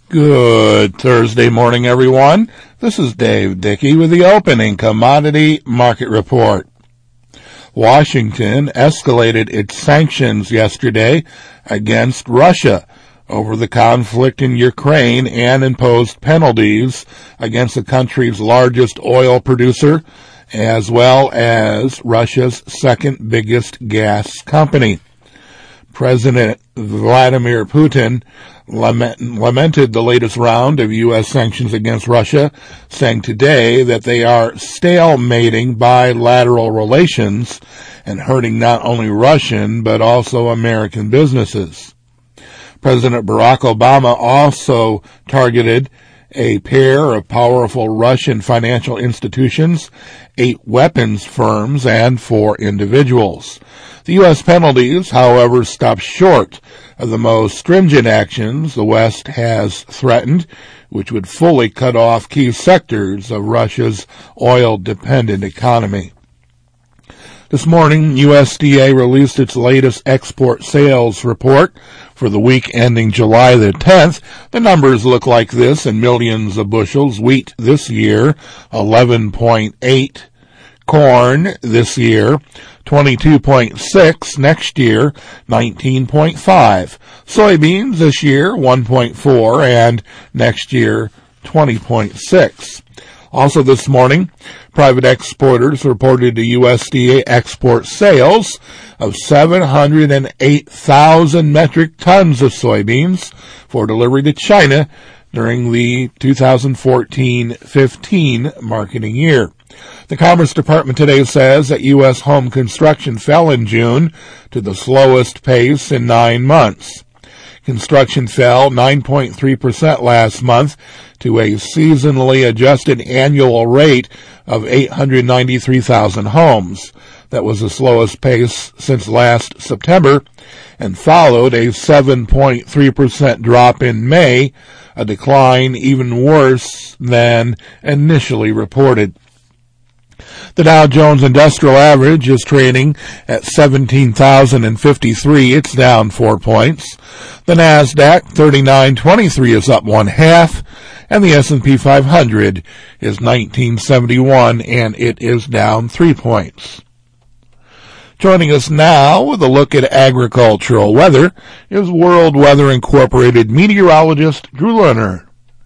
Good Thursday morning, everyone. This is Dave Dickey with the opening commodity market report. Washington escalated its sanctions yesterday against Russia over the conflict in Ukraine and imposed penalties against the country's largest oil producer, as well as Russia's second biggest gas company. President Vladimir Putin lamented the latest round of U.S. sanctions against Russia, saying today that they are stalemating bilateral relations and hurting not only Russian but also American businesses. President Barack Obama also targeted a pair of powerful Russian financial institutions, 8 weapons firms, and 4 individuals. The U.S. penalties, however, stop short of the most stringent actions the West has threatened, which would fully cut off key sectors of Russia's oil-dependent economy. This morning, USDA released its latest export sales report for the week ending July the 10th. The numbers look like this in millions of bushels. Wheat this year, 11.8. Corn this year, 22.6. Next year, 19.5. Soybeans this year, 1.4. And next year, 20.6. Also this morning, private exporters reported to USDA export sales of 708,000 metric tons of soybeans for delivery to China during the 2014-15 marketing year. The Commerce Department today says that U.S. home construction fell in June to the slowest pace in 9 months. Construction fell 9.3% last month to a seasonally adjusted annual rate of 893,000 homes. That was the slowest pace since last September and followed a 7.3% drop in May, a decline even worse than initially reported. The Dow Jones Industrial Average is trading at 17,053. It's down 4 points. The Nasdaq 3923 is up 1/2, and the S&P 500 is 1971, and it is down 3 points. Joining us now with a look at agricultural weather is World Weather Incorporated meteorologist Drew Lerner.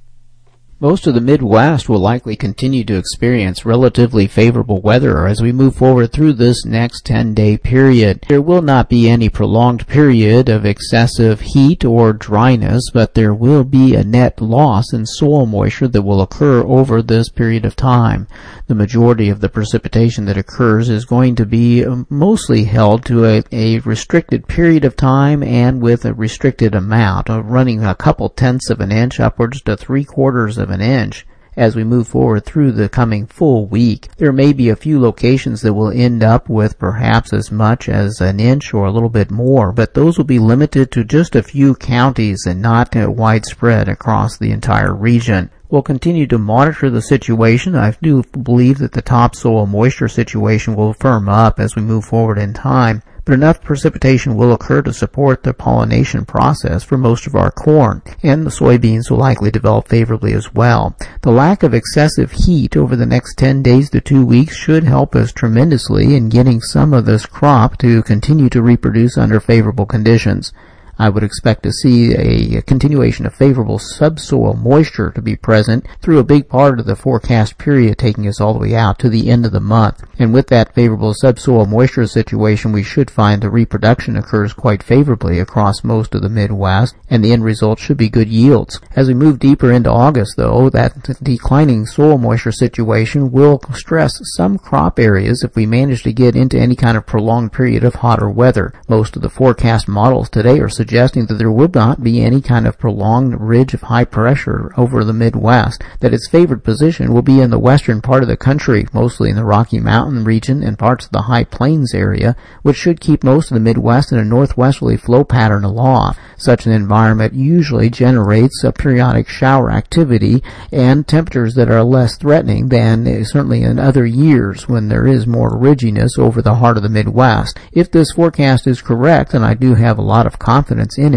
Most of the Midwest will likely continue to experience relatively favorable weather as we move forward through this next 10-day period. There will not be any prolonged period of excessive heat or dryness, but there will be a net loss in soil moisture that will occur over this period of time. The majority of the precipitation that occurs is going to be mostly held to a restricted period of time and with a restricted amount, running a couple tenths of an inch upwards to 3/4 of an inch. As we move forward through the coming full week, there may be a few locations that will end up with perhaps as much as an inch or a little bit more, but those will be limited to just a few counties and not widespread across the entire region. We'll continue to monitor the situation. I do believe that the topsoil moisture situation will firm up as we move forward in time, but enough precipitation will occur to support the pollination process for most of our corn, and the soybeans will likely develop favorably as well. The lack of excessive heat over the next 10 days to 2 weeks should help us tremendously in getting some of this crop to continue to reproduce under favorable conditions. I would expect to see a continuation of favorable subsoil moisture to be present through a big part of the forecast period, taking us all the way out to the end of the month. And with that favorable subsoil moisture situation, we should find the reproduction occurs quite favorably across most of the Midwest, and the end result should be good yields. As we move deeper into August, though, that declining soil moisture situation will stress some crop areas if we manage to get into any kind of prolonged period of hotter weather. Most of the forecast models today are suggesting that there would not be any kind of prolonged ridge of high pressure over the Midwest, that its favored position will be in the western part of the country, mostly in the Rocky Mountain region and parts of the High Plains area, which should keep most of the Midwest in a northwesterly flow pattern aloft. Such an environment usually generates a periodic shower activity and temperatures that are less threatening than certainly in other years when there is more ridginess over the heart of the Midwest. If this forecast is correct, and I do have a lot of confidence in it,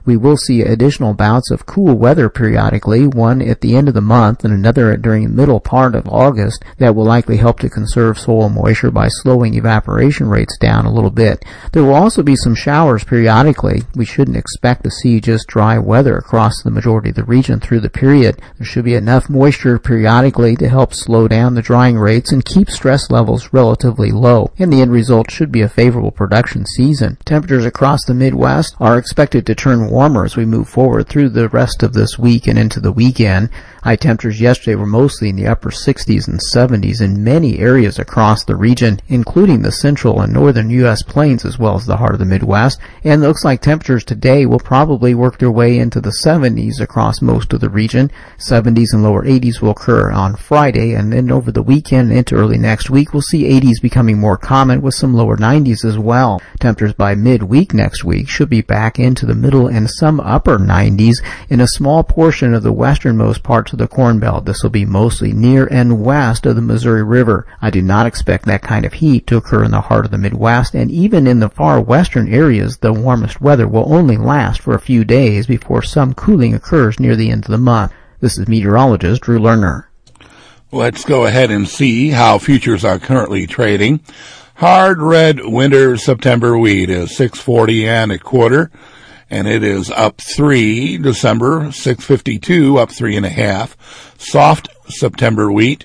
We will see additional bouts of cool weather periodically, one at the end of the month and another during the middle part of August, that will likely help to conserve soil moisture by slowing evaporation rates down a little bit. There will also be some showers periodically. We shouldn't expect to see just dry weather across the majority of the region through the period. There should be enough moisture periodically to help slow down the drying rates and keep stress levels relatively low, and the end result should be a favorable production season. Temperatures across the Midwest are expected to turn warmer as we move forward through the rest of this week and into the weekend. High temperatures yesterday were mostly in the upper 60s and 70s in many areas across the region, including the central and northern U.S. plains as well as the heart of the Midwest, and it looks like temperatures today will probably work their way into the 70s across most of the region. 70s and lower 80s will occur on Friday, and then over the weekend into early next week we'll see 80s becoming more common with some lower 90s as well. Temperatures by midweek next week should be back into the middle and some upper 90s in a small portion of the westernmost parts of the Corn Belt. This will be mostly near and west of the Missouri River. I do not expect that kind of heat to occur in the heart of the Midwest, and even in the far western areas the warmest weather will only last for a few days before some cooling occurs near the end of the month. This is meteorologist Drew Lerner. Let's go ahead and see how futures are currently trading. Hard red winter September wheat is $6.40 and a quarter, and it is up 3. December $6.52, up 3.5. Soft September wheat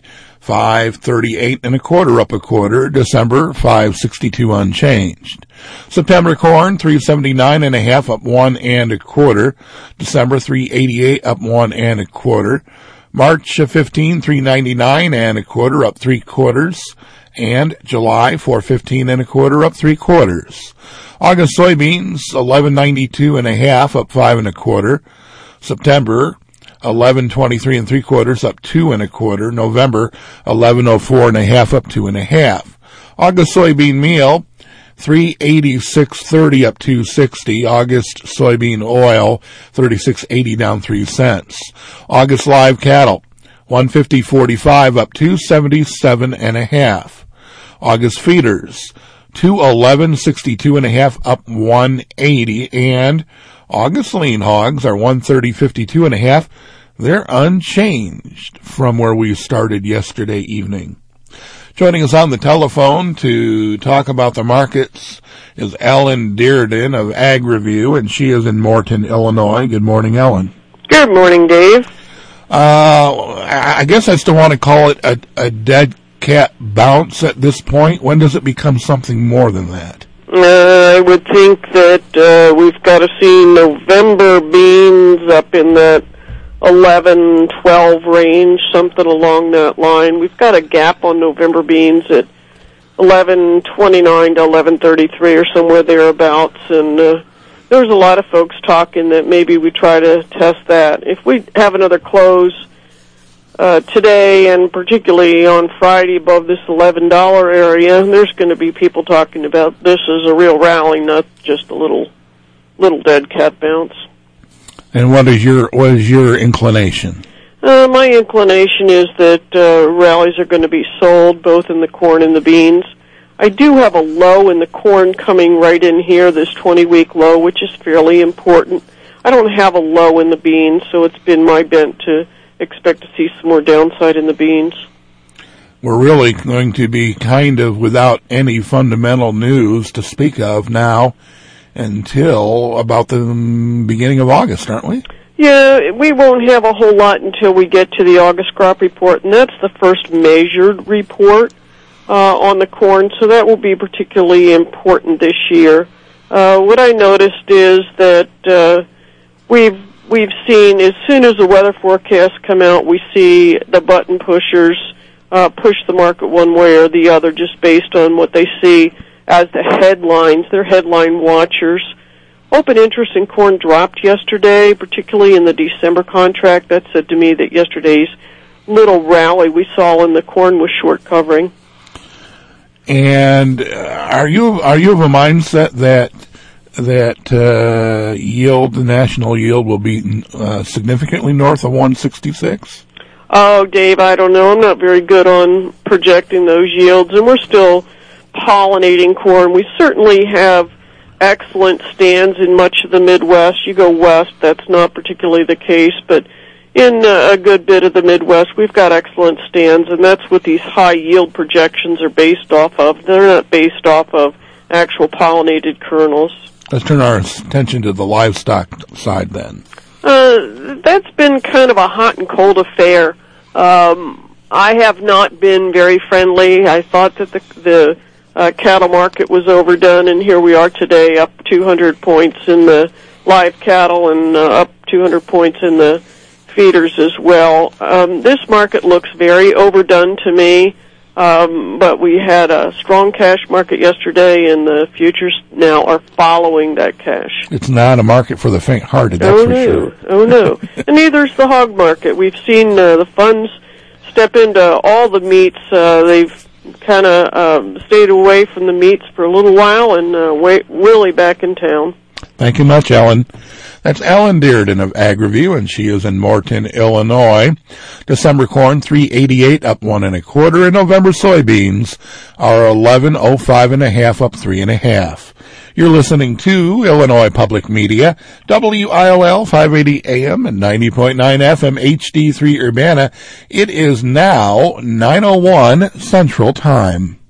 $5.38 and a quarter, up a quarter. December $5.62 unchanged. September corn $3.79 and a half, up 1 and a quarter. December $3.88, up 1 and a quarter. March 15 $3.99 and a quarter, up 3/4. And July $4.15 and a quarter, up 3/4. August soybeans $11.92 and a half, up 5 and a quarter. September $11.23 and 3/4, up 2 and a quarter. November $11.04 and a half, up 2 and a half. August soybean meal $3.8630, up 2.60. August soybean oil $36.80, down 3 cents. August live cattle $150.45, up 2.77 and a half. August feeders $211.62 and a half, up 1.80, and August lean hogs are $130.52 and a half. They're unchanged from where we started yesterday evening. Joining us on the telephone to talk about the markets is Ellen Dearden of Ag Review, and she is in Morton, Illinois. Good morning, Ellen. Good morning, Dave. I guess I still want to call it a dead cat bounce at this point. When does it become something more than that? I would think that we've got to see November beans up in that 11, 12 range, something along that line. We've got a gap on November beans at 11.29 to 11.33 or somewhere thereabouts, and there's a lot of folks talking that maybe we try to test that. If we have another close today and particularly on Friday above this $11 area, there's going to be people talking about this as a real rally, not just a little dead cat bounce. And what is your inclination? My inclination is that rallies are going to be sold both in the corn and the beans. I do have a low in the corn coming right in here, this 20-week low, which is fairly important. I don't have a low in the beans, so it's been my bent to expect to see some more downside in the beans. We're really going to be kind of without any fundamental news to speak of now until about the beginning of August, aren't we? Yeah, we won't have a whole lot until we get to the August crop report, and that's the first measured report on the corn, so that will be particularly important this year. What I noticed is that we've seen, as soon as the weather forecasts come out, we see the button pushers push the market one way or the other just based on what they see as the headlines. They're headline watchers. Open interest in corn dropped yesterday, particularly in the December contract. That said to me that yesterday's little rally we saw in the corn was short covering. And are you of a mindset that yield, the national yield, will be significantly north of 166? Oh, Dave, I don't know. I'm not very good on projecting those yields, and we're still pollinating corn. We certainly have excellent stands in much of the Midwest. You go west, that's not particularly the case, but in a good bit of the Midwest, we've got excellent stands, and that's what these high yield projections are based off of. They're not based off of actual pollinated kernels. Let's turn our attention to the livestock side then. That's been kind of a hot and cold affair. I have not been very friendly. I thought that the cattle market was overdone, and here we are today, up 200 points in the live cattle and up 200 points in the feeders as well. This market looks very overdone to me, but we had a strong cash market yesterday, and the futures now are following that cash. It's not a market for the faint-hearted, that's for sure. Oh, no. And neither is the hog market. We've seen the funds step into all the meats. They've kind of stayed away from the meats for a little while and really back in town. Thank you much, Ellen. That's Ellen Dearden of AgriView, and she is in Morton, Illinois. December corn, 388, up 1 1/4, and November soybeans are 11.05 1/2, up 3 1/2. You're listening to Illinois Public Media, WIOL 580 AM and 90.9 FM HD3 Urbana. It is now 9:01 Central Time.